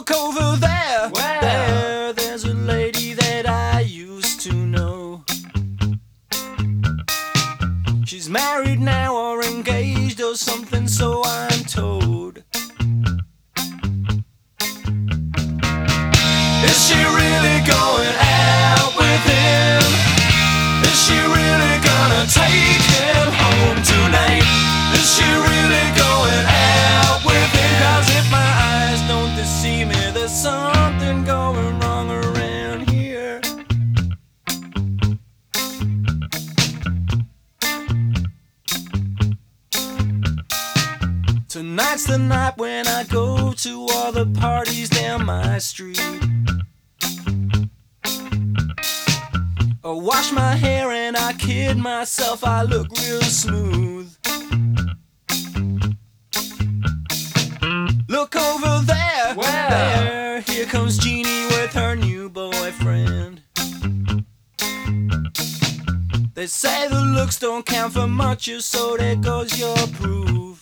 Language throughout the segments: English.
Look over there, Where? there's a lady that I used to know. She's married now or engaged or something, so I'm told. Is she really going out with him? Is she really gonna take him home tonight? Is she really going out with him? 'Cause if my eyes don't deceive me, there's something going wrong around here. Tonight's the night when I go to all the parties down my street. I wash my hair and I kid myself, I look real smooth. Look over there, Where? here comes Jeannie with her new boyfriend. They say the looks don't count for much, so there goes your proof.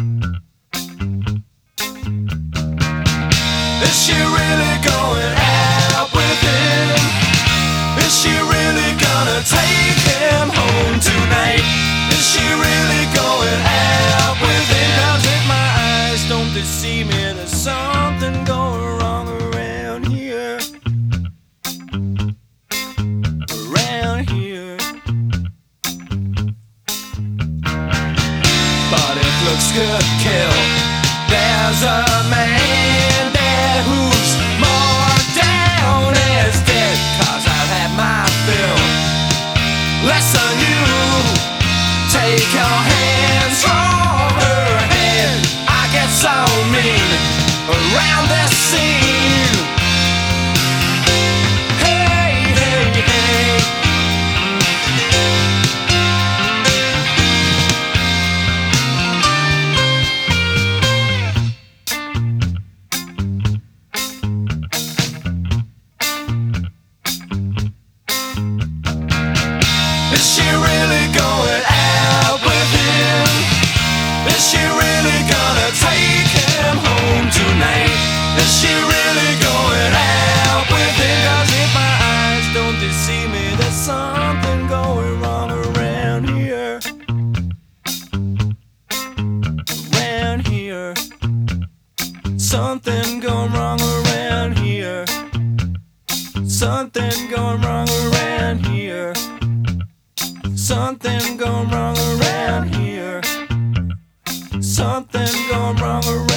Is she really going out with him? Is she really gonna take him home tonight? Is she really going out with him? 'Cause if my eyes don't deceive me, there's something going wrong around here. Around here. But if looks could kill, there's a man there who's more down as dead. 'Cause I've had my fill. Listen, you take your hands from her head. I get so mean around this scene. Hey, hey, hey. Is she really going out with him? Is she really gonna take him home tonight? Is she really going out with him? 'Cause if my eyes don't deceive me, there's something going wrong around here. Around here. Something going wrong around here. Something going wrong around here. Something going wrong around here. Something going wrong around here.